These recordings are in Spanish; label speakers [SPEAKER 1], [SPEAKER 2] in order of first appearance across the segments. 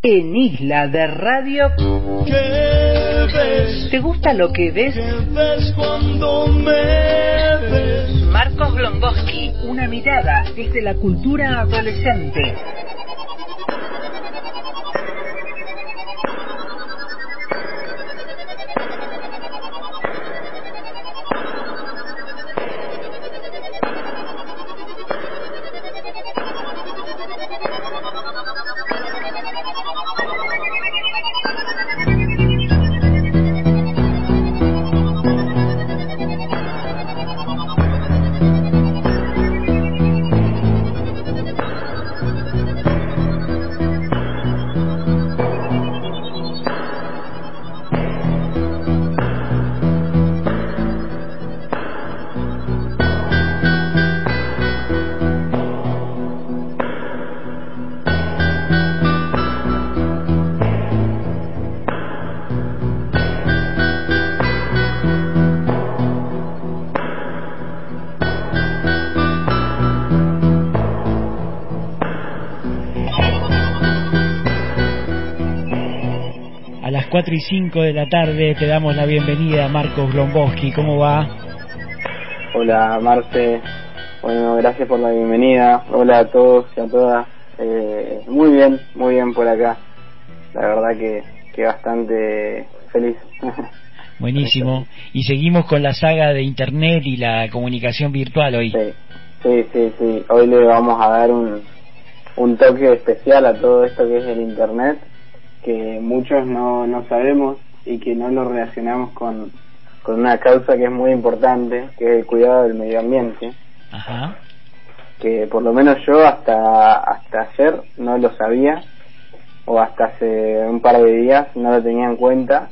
[SPEAKER 1] En Isla de Radio.
[SPEAKER 2] ¿Qué ves?
[SPEAKER 1] ¿Te gusta lo que ves?
[SPEAKER 2] ¿Qué ves cuando me ves?
[SPEAKER 1] Marcos Glomboski, una mirada desde la cultura adolescente.
[SPEAKER 3] A las 4:05 de la tarde te damos la bienvenida a Marcos Glomboski. ¿Cómo va?
[SPEAKER 4] Hola Marce, bueno, gracias por la bienvenida. Hola a todos y a todas. Muy bien por acá. La verdad que bastante feliz.
[SPEAKER 3] Buenísimo. Y seguimos con la saga de internet y la comunicación virtual hoy.
[SPEAKER 4] Sí. Hoy le vamos a dar un toque especial a todo esto que es el internet, que muchos no sabemos y que no lo relacionamos con una causa que es muy importante, que es el cuidado del medio ambiente.
[SPEAKER 3] Ajá.
[SPEAKER 4] Que por lo menos yo hasta ayer no lo sabía, o hasta hace un par de días no lo tenía en cuenta,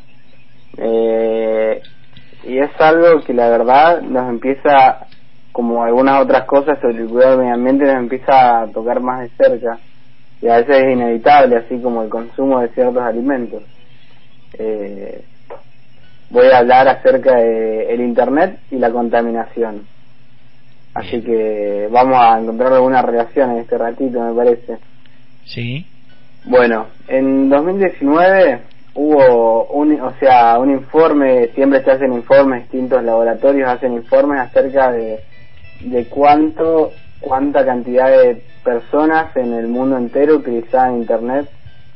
[SPEAKER 4] y es algo que la verdad nos empieza, como algunas otras cosas sobre el cuidado del medio ambiente, nos empieza a tocar más de cerca, y a veces es inevitable, así como el consumo de ciertos alimentos. Voy a hablar acerca de el internet y la contaminación. Así que vamos a encontrar alguna relación en este ratito, me parece.
[SPEAKER 3] Sí.
[SPEAKER 4] Bueno, en 2019 hubo un informe, siempre se hacen informes, distintos laboratorios hacen informes acerca de cuánta cantidad de personas en el mundo entero utilizaban internet.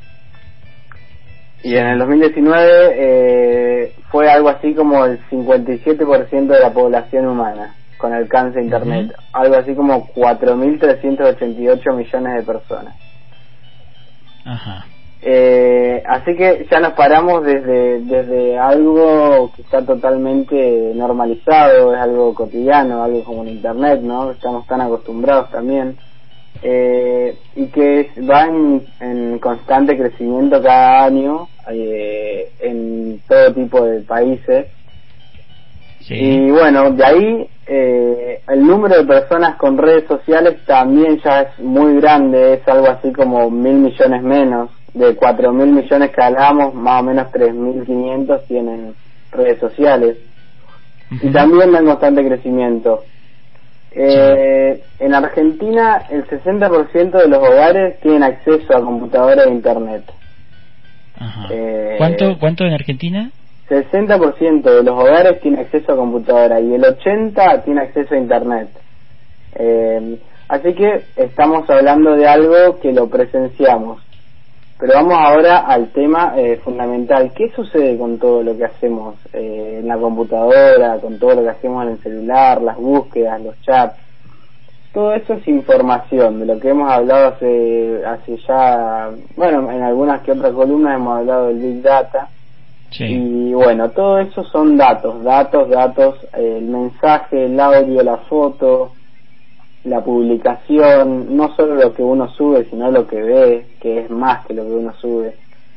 [SPEAKER 4] Y en el 2019 fue algo así como el 57% de la población humana con alcance a internet, algo así como 4.388 millones de personas.
[SPEAKER 3] Ajá.
[SPEAKER 4] Así que ya nos paramos desde algo que está totalmente normalizado, es algo cotidiano, algo como el internet, ¿no? Estamos tan acostumbrados también, y que va en constante crecimiento cada año en todo tipo de países.
[SPEAKER 3] Sí.
[SPEAKER 4] Y bueno, de ahí el número de personas con redes sociales también ya es muy grande, es algo así como 1.000 millones menos. De 4.000 millones que hablamos, más o menos 3.500 tienen redes sociales. Y también va en constante crecimiento. En Argentina el 60% de los hogares tienen acceso a computadora e internet.
[SPEAKER 3] Ajá. ¿Cuánto en Argentina?
[SPEAKER 4] 60% de los hogares tiene acceso a computadora y el 80% tiene acceso a internet. Así que estamos hablando de algo que lo presenciamos. Pero vamos ahora al tema fundamental. ¿Qué sucede con todo lo que hacemos en la computadora, con todo lo que hacemos en el celular, las búsquedas, los chats? Todo eso es información, de lo que hemos hablado hace ya, bueno, en algunas que otras columnas hemos hablado del Big Data.
[SPEAKER 3] Sí.
[SPEAKER 4] Y bueno, todo eso son datos, el mensaje, el audio, la foto, la publicación, no solo lo que uno sube, sino lo que ve, que es más que lo que uno sube,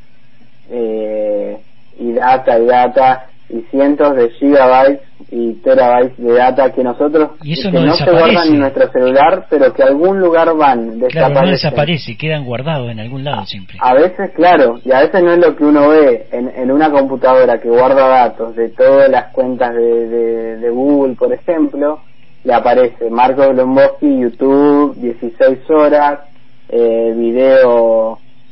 [SPEAKER 4] y data, y cientos de gigabytes y terabytes de data que nosotros,
[SPEAKER 3] y eso
[SPEAKER 4] que
[SPEAKER 3] no
[SPEAKER 4] se guardan en nuestro celular, pero que a algún lugar van, desaparecen.
[SPEAKER 3] Claro, no desaparece, quedan guardados en algún lado siempre.
[SPEAKER 4] A veces, claro, y a veces no es lo que uno ve en una computadora que guarda datos de todas las cuentas de Google, por ejemplo. Le aparece Marcos Glomboski, YouTube, 16 horas, video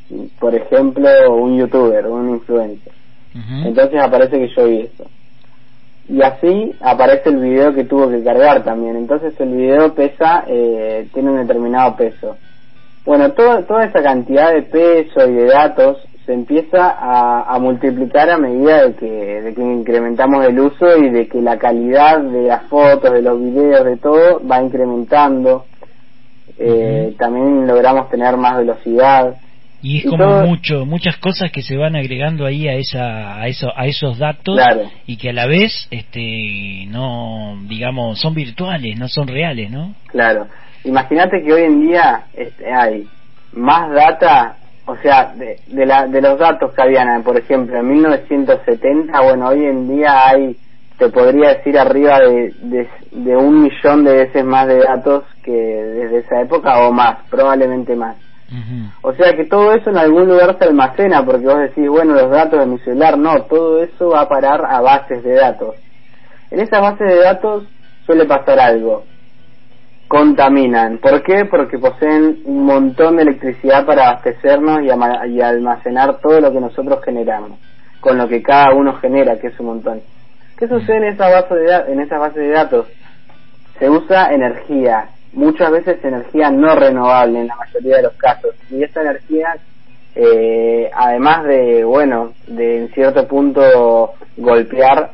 [SPEAKER 4] por ejemplo, un youtuber, un influencer. Entonces aparece que yo vi eso. Y así aparece el video que tuvo que cargar también. Entonces el video pesa, tiene un determinado peso. Bueno, toda esa cantidad de peso y de datos se empieza a multiplicar a medida de que incrementamos el uso y de que la calidad de las fotos, de los videos, de todo va incrementando. También logramos tener más velocidad.
[SPEAKER 3] Y es como muchas cosas que se van agregando ahí a esos datos, claro. Y que a la vez no, digamos, son virtuales, no son reales, ¿no?
[SPEAKER 4] Claro. Imagínate que hoy en día hay más data, o sea, de los datos que habían, por ejemplo, en 1970, bueno, hoy en día hay, te podría decir, arriba de 1 millón de veces más de datos que desde esa época, o más, probablemente más. O sea que todo eso en algún lugar se almacena, porque vos decís, bueno, los datos de mi celular, no, todo eso va a parar a bases de datos. En esas bases de datos suele pasar algo: contaminan. ¿Por qué? Porque poseen un montón de electricidad para abastecernos y almacenar todo lo que nosotros generamos, con lo que cada uno genera, que es un montón. ¿Qué sucede en esa base de datos? Se usa energía, muchas veces energía no renovable en la mayoría de los casos, y esta energía, además de, bueno, de en cierto punto golpear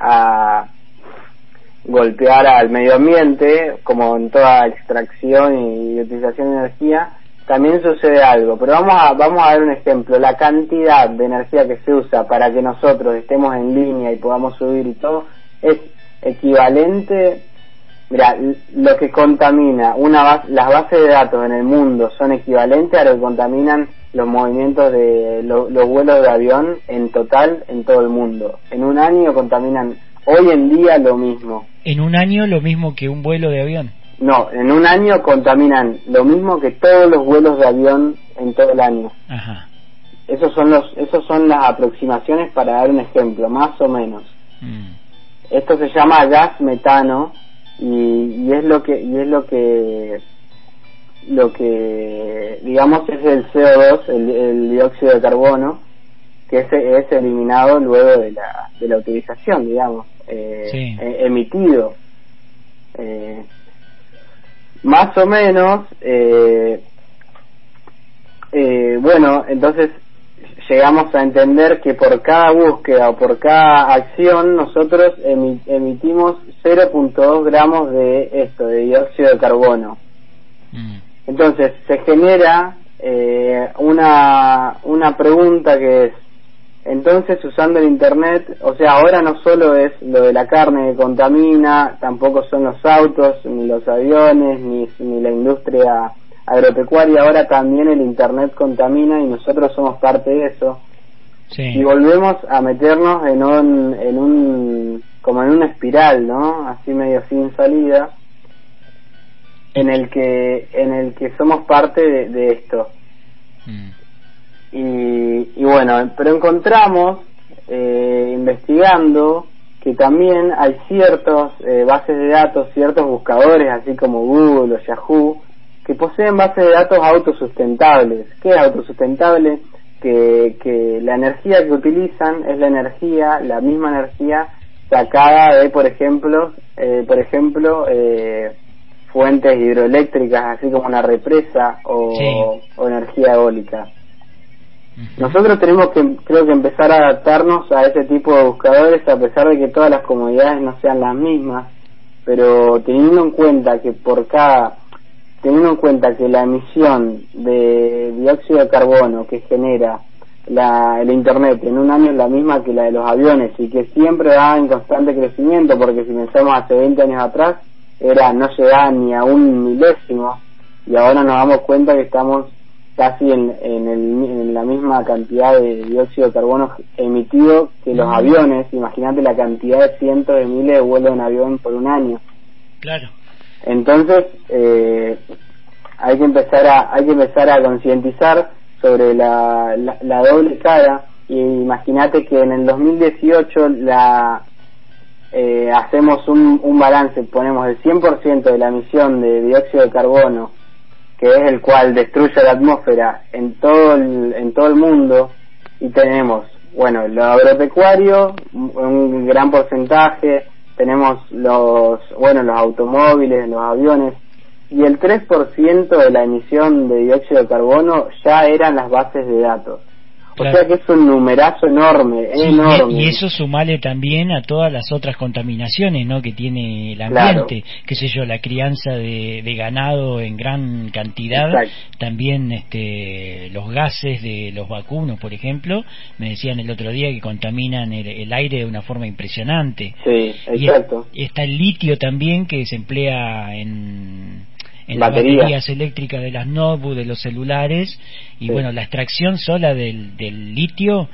[SPEAKER 4] al medio ambiente, como en toda extracción y utilización de energía, también sucede algo. Pero vamos a ver un ejemplo. La cantidad de energía que se usa para que nosotros estemos en línea y podamos subir y todo es equivalente. Mira, lo que contamina las bases de datos en el mundo son equivalentes a lo que contaminan los movimientos de los vuelos de avión en total en todo el mundo. En un año contaminan hoy en día lo mismo.
[SPEAKER 3] ¿En un año lo mismo que un vuelo de avión?
[SPEAKER 4] No, en un año contaminan lo mismo que todos los vuelos de avión en todo el año.
[SPEAKER 3] Ajá.
[SPEAKER 4] Esos son las aproximaciones para dar un ejemplo, más o menos. Esto se llama gas metano y es lo que digamos es el CO2, el dióxido de carbono, que es eliminado luego de la utilización, digamos, emitido. Más o menos, bueno, entonces llegamos a entender que por cada búsqueda o por cada acción nosotros emitimos 0.2 gramos de dióxido de carbono. Entonces se genera una pregunta que es: entonces, usando el internet, o sea, ahora no solo es lo de la carne que contamina, tampoco son los autos, ni los aviones, ni la industria agropecuaria, ahora también el internet contamina y nosotros somos parte de eso. Sí. Y volvemos a meternos en una espiral, ¿no? Así medio sin salida, en el que somos parte de esto. Y bueno, pero encontramos, investigando, que también hay ciertos bases de datos, ciertos buscadores, así como Google o Yahoo, que poseen bases de datos autosustentables. ¿Qué es autosustentable? Que la energía que utilizan es la misma energía sacada de, por ejemplo, fuentes hidroeléctricas, así como una represa o energía eólica. Nosotros tenemos creo que empezar a adaptarnos a ese tipo de buscadores, a pesar de que todas las comodidades no sean las mismas, pero teniendo en cuenta que la emisión de dióxido de carbono que genera el internet en un año es la misma que la de los aviones, y que siempre va en constante crecimiento, porque si pensamos hace 20 años atrás no llegaba ni a 1/1000, y ahora nos damos cuenta que estamos casi en la misma cantidad de dióxido de carbono emitido que los aviones. Imagínate la cantidad de cientos de miles de vuelos en avión por un año.
[SPEAKER 3] Claro.
[SPEAKER 4] Entonces hay que empezar a concientizar sobre la doble cara. Y imagínate que en el 2018 hacemos un balance, ponemos el 100% de la emisión de dióxido de carbono que es el cual destruye la atmósfera en todo el mundo, y tenemos, bueno, lo agropecuario, un gran porcentaje, tenemos los automóviles, los aviones, y el 3% de la emisión de dióxido de carbono ya eran las bases de datos. Claro. O sea que es un numerazo enorme, sí, enorme.
[SPEAKER 3] Y eso sumale también a todas las otras contaminaciones, ¿no?, que tiene el ambiente, claro. Qué sé yo, la crianza de ganado en gran cantidad. Exacto. También los gases de los vacunos, por ejemplo, me decían el otro día que contaminan el aire de una forma impresionante.
[SPEAKER 4] Sí, exacto.
[SPEAKER 3] Y está el litio también, que se emplea en las baterías eléctricas de las notebooks, de los celulares, y sí. Bueno, la extracción sola del litio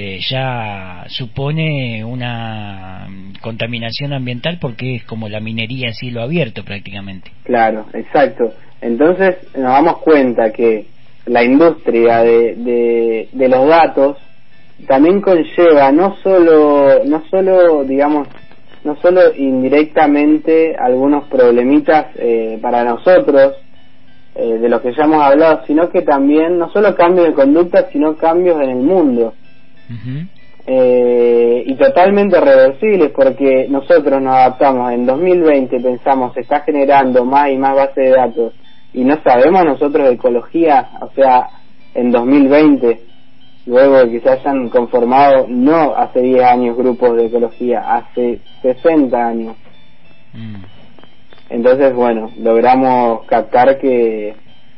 [SPEAKER 3] ya supone una contaminación ambiental, porque es como la minería en cielo abierto prácticamente.
[SPEAKER 4] Claro, exacto. Entonces nos damos cuenta que la industria de los datos también conlleva no solo indirectamente algunos problemitas para nosotros, de los que ya hemos hablado, sino que también no solo cambios de conducta, sino cambios en el mundo. Uh-huh. Y totalmente reversibles, porque nosotros nos adaptamos en 2020, pensamos, se está generando más y más bases de datos, y no sabemos nosotros de ecología, o sea, en 2020, luego de que se hayan conformado, no hace 10 años, grupos de ecología, hace 60 años. Entonces, bueno, logramos captar que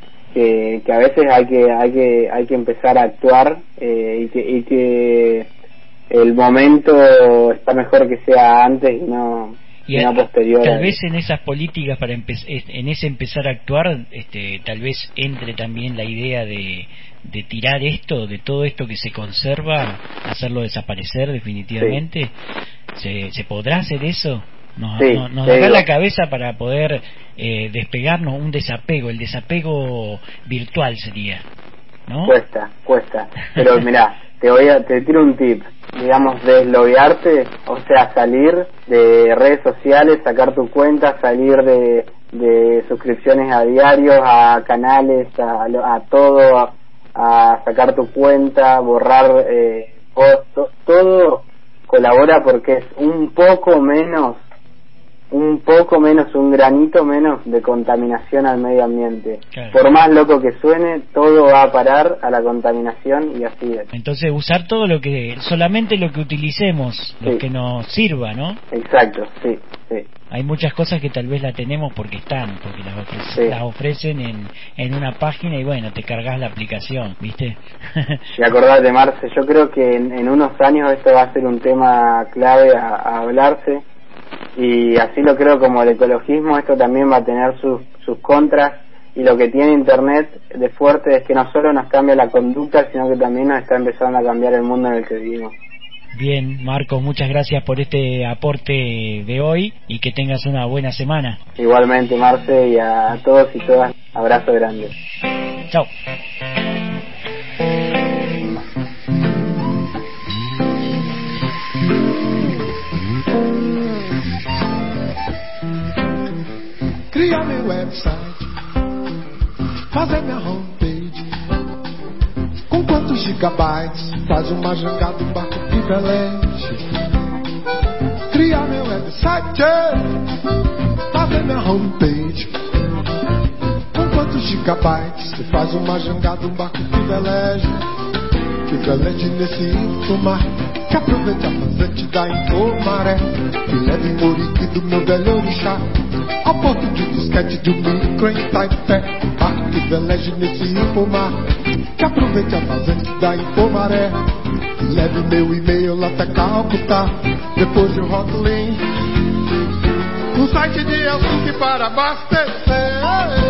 [SPEAKER 4] a veces hay que empezar a actuar, y que el momento está mejor que sea antes y no posterior.
[SPEAKER 3] Tal vez en esas políticas en ese empezar a actuar, tal vez entre también la idea de tirar de todo esto que se conserva, hacerlo desaparecer definitivamente. Sí. ¿Se podrá hacer eso? Nos da la cabeza para poder despegarnos, el desapego virtual sería, ¿no?
[SPEAKER 4] Cuesta, pero mirá, te tiro un tip, digamos, desloguearte, o sea, salir de redes sociales, sacar tu cuenta, salir de suscripciones a diarios, a canales, a todo, a sacar tu cuenta, borrar todo colabora, porque es un poco menos, un granito menos de contaminación al medio ambiente. Claro. Por más loco que suene, todo va a parar a la contaminación, y así es.
[SPEAKER 3] Entonces usar solamente lo que utilicemos, lo que nos sirva, ¿no?
[SPEAKER 4] Exacto, sí.
[SPEAKER 3] Hay muchas cosas que tal vez las tenemos porque las ofrecen en una página, y bueno, te cargas la aplicación, ¿viste?
[SPEAKER 4] Y acordate, Marce, yo creo que en unos años esto va a ser un tema clave a hablarse, y así lo creo como el ecologismo. Esto también va a tener sus contras, y lo que tiene Internet de fuerte es que no solo nos cambia la conducta, sino que también nos está empezando a cambiar el mundo en el que vivimos.
[SPEAKER 3] Bien, Marcos, muchas gracias por este aporte de hoy, y que tengas una buena semana.
[SPEAKER 4] Igualmente, Marce, y a todos y todas, abrazo grande.
[SPEAKER 3] Chao.
[SPEAKER 2] Criar meu website, fazer minha homepage, com quantos gigabytes faz uma jangada, um barco que veleje. Criar meu website, fazer minha homepage, com quantos gigabytes faz uma jangada, um barco que veleje nesse infomar, que aproveita a vazante da Infomaré, que leve Muriqui do meu velho orixá ao porto de disquete de um micro em Taipé. Barco que veleje nesse Infomar, que aproveite a vazante da Infomaré, leve meu e-mail lá até Calcutá, depois de Hotline, um site de Helsinki para abastecer.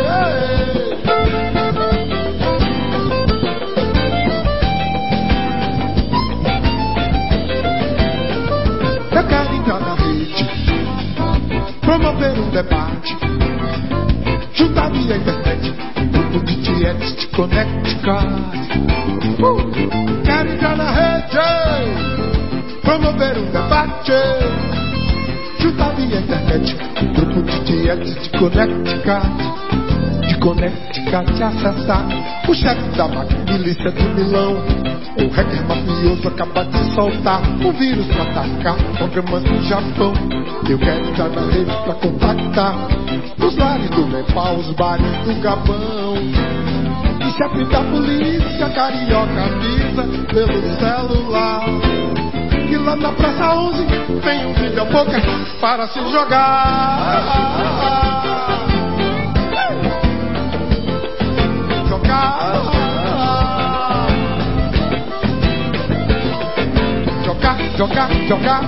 [SPEAKER 2] Eu quero entrar na rede, promover um debate, juntar via internet um grupo de tietes de Connecticut. Quero entrar na rede, promover um debate, juntar via internet um grupo de tietes de Connecticut. Connecticut te acessar. O chefe da milícia de Milão, o hacker mafioso acaba de soltar um vírus pra atacar programas no Japão. Eu quero entrar na rede pra contactar os lares do Nepal, os bares do Gabão. E chefe da polícia carioca avisa pelo celular que lá na Praça 11 tem um vídeo poker para se jogar. Jogar. Jogar, jogar, jogar.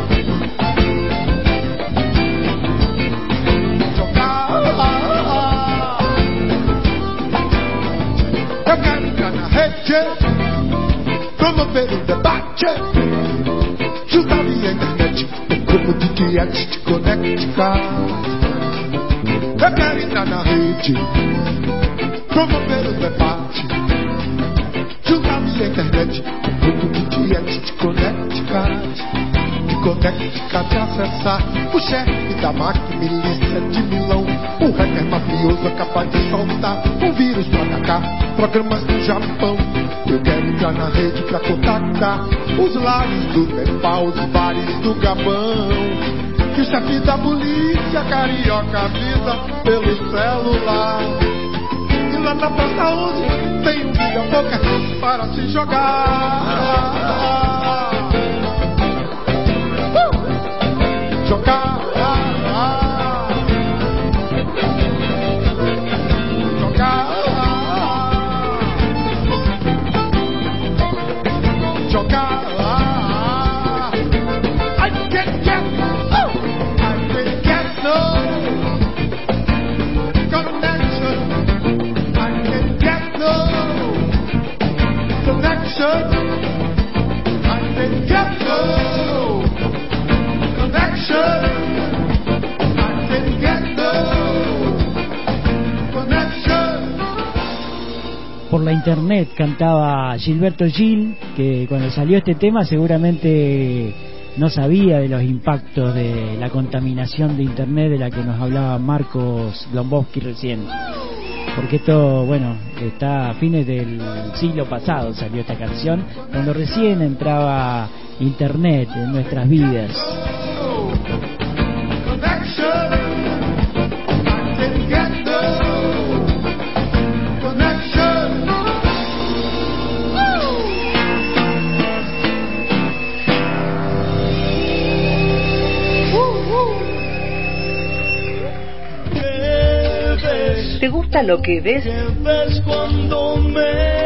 [SPEAKER 2] Eu quero entrar na rede, promover um debate, juntar a internet, como de diante de Connecticut. Eu quero entrar na rede, promover um debate, juntar a internet, como de diante de Connecticut. De Connecticut acessar o chefe da máquina milícia de Milão, o hacker mafioso acaba de soltar um vírus pra atacar programas do Japão. Eu quero entrar na rede pra contactar os lares do Nepal, os bares do Gabão. Que o chefe da polícia carioca avisa pelo celular e lá na Praça 11 tem um vídeo poker para se jogar. Jogar.
[SPEAKER 3] Por la internet cantaba Gilberto Gil, que cuando salió este tema seguramente no sabía de los impactos de la contaminación de internet de la que nos hablaba Marcos Glombowski recién, porque esto, bueno, está a fines del siglo pasado salió esta canción, cuando recién entraba internet en nuestras vidas.
[SPEAKER 1] ¿Te gusta lo que ves?
[SPEAKER 5] Cuando me